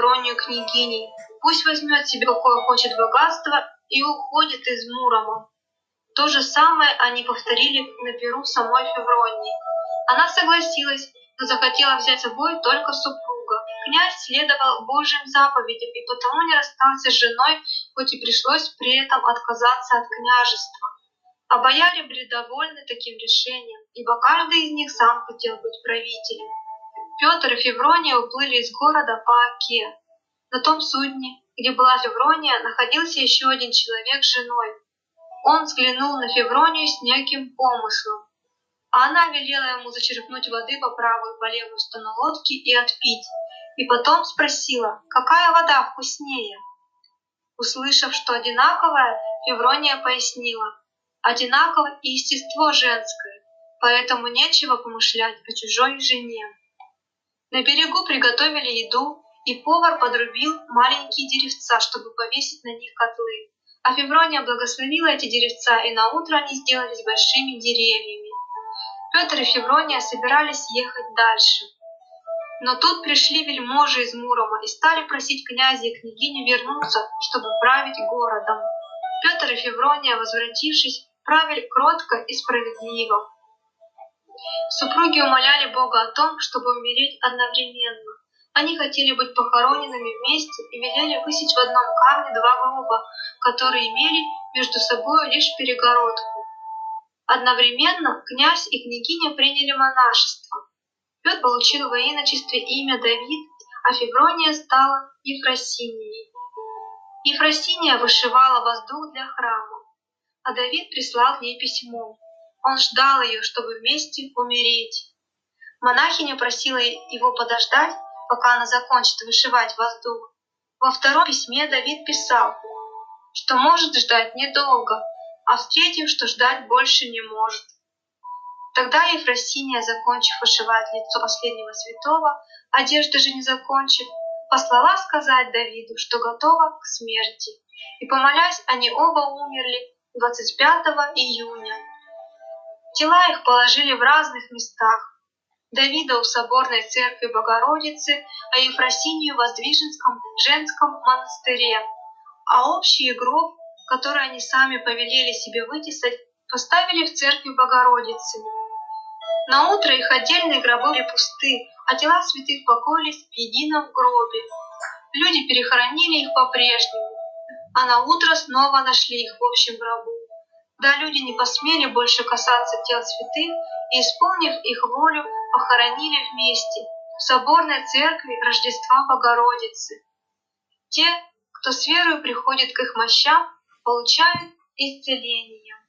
Февронию княгиней. Пусть возьмет себе какое хочет богатство и уходит из Мурома. То же самое они повторили на пиру самой Февронии. Она согласилась, но захотела взять с собой только супруга. Князь следовал Божьим заповедям и потому не расстался с женой, хоть и пришлось при этом отказаться от княжества. А бояре были довольны таким решением, ибо каждый из них сам хотел быть правителем. Петр и Феврония уплыли из города по Оке. На том судне, где была Феврония, находился еще один человек с женой. Он взглянул на Февронию с неким помыслом, а она велела ему зачерпнуть воды по правую и по левую сторону лодки и отпить, и потом спросила, какая вода вкуснее. Услышав, что одинаковая, Феврония пояснила, одинаково и естество женское, поэтому нечего помышлять о чужой жене. На берегу приготовили еду, и повар подрубил маленькие деревца, чтобы повесить на них котлы. А Феврония благословила эти деревца, и наутро они сделались большими деревьями. Петр и Феврония собирались ехать дальше. Но тут пришли вельможи из Мурома и стали просить князя и княгиню вернуться, чтобы править городом. Петр и Феврония, возвратившись, правили кротко и справедливо. Супруги умоляли Бога о том, чтобы умереть одновременно. Они хотели быть похороненными вместе и велели высечь в одном камне два гроба, которые имели между собой лишь перегородку. Одновременно князь и княгиня приняли монашество. Петр получил во иночестве имя Давид, а Феврония стала Ефросиньей. Ефросиния вышивала воздух для храма, а Давид прислал ей письмо. Он ждал ее, чтобы вместе умереть. Монахиня просила его подождать, пока она закончит вышивать воздух. Во втором письме Давид писал, что может ждать недолго, а в третьем, что ждать больше не может. Тогда Ефросиния, закончив вышивать лицо последнего святого, одежды же не закончив, послала сказать Давиду, что готова к смерти. И, помолясь, они оба умерли 25 июня. Тела их положили в разных местах. Давида у соборной церкви Богородицы, а Ефросинию в Воздвиженском женском монастыре. А общий гроб, который они сами повелели себе вытесать, поставили в церкви Богородицы. Наутро их отдельные гробы были пусты, а тела святых покоились в едином гробе. Люди перехоронили их по-прежнему, а наутро снова нашли их в общем гробу. Да люди не посмели больше касаться тел святых и, исполнив их волю, похоронили вместе в соборной церкви Рождества Богородицы. Те, кто с верою приходит к их мощам, получают исцеление.